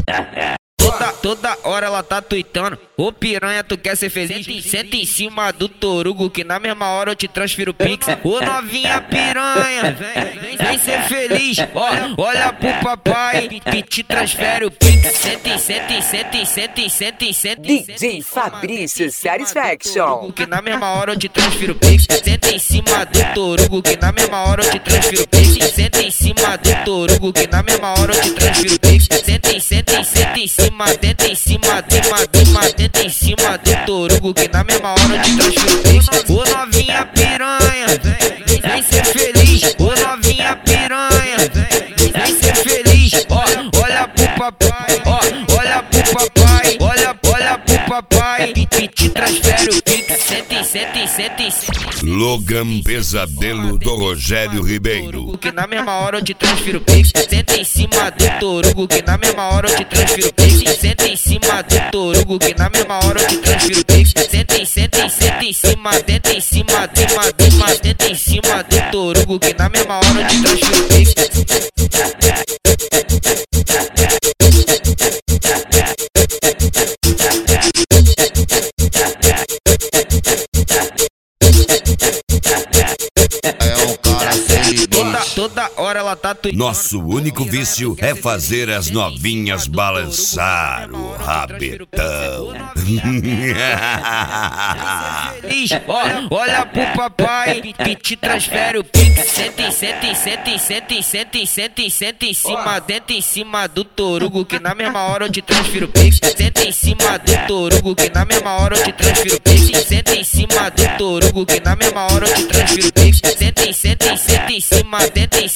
Toda hora ela tá tuitando. Ô piranha, tu quer ser feliz? Senta em cima do torugo que na mesma hora eu te transfiro o pix. Ô novinha piranha, vem ser feliz. Ó, olha pro papai que te transfere o pix. Senta. DJ Fabrício Satisfaction. Que na mesma hora eu te transfiro o pix. Senta em cima do torugo que na mesma hora eu te transfiro o pix. Senta em cima do torugo que na mesma hora eu te transfiro o pix. Senta em cima, tenta em cima do torugo que na mesma hora eu te transfiro o pix. Ô novinha piranha, vem ser feliz. Ô novinha piranha, vem ser feliz. Ó, olha pro papai, olha pro papai, olha pro papai que te transfere o pix. Senta. Logan Pesadelo do Rogério Ribeiro. Que na mesma hora eu te transfiro o pix. Senta em cima do torugo que na mesma hora eu te transfiro o pix. Senta em cima do torugo que na mesma hora eu te transfiro o pix. Senta em cima, tenta em cima do torugo que na mesma hora eu te transfiro o pix. Toda hora ela tá tuitando. Nosso único vício é fazer as novinhas balançar o rabetão. Ó, olha pro papai que te transfere o pix. Senta em cima do torugo que na mesma hora eu te transfiro o pix. Senta em cima do torugo que na mesma hora eu te transfiro o pix. Senta em cima do torugo que na mesma hora eu te transfiro o pix. Senta em cima, tenta em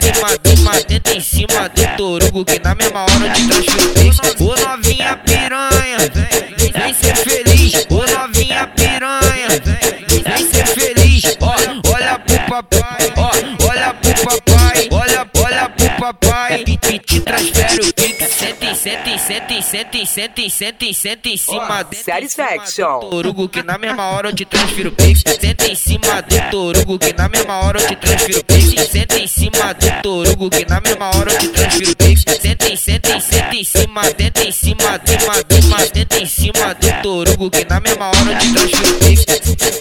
cima do torugo que na mesma hora eu te transfiro o pix. Ô novinha piranha, vem ser feliz. Ô novinha piranha, vem ser feliz. Ó, olha pro papai, olha pro papai, olha pro papai que te transfere o pix. Senta em cima do Satisfaction. torugo que na mesma hora eu te transfiro o pix. Senta em cima do torugo que na mesma hora eu te transfiro o pix. Senta em cima do torugo que na mesma hora eu te transfiro o pix. Senta em cima do torugo que na mesma hora eu te transfiro o pix.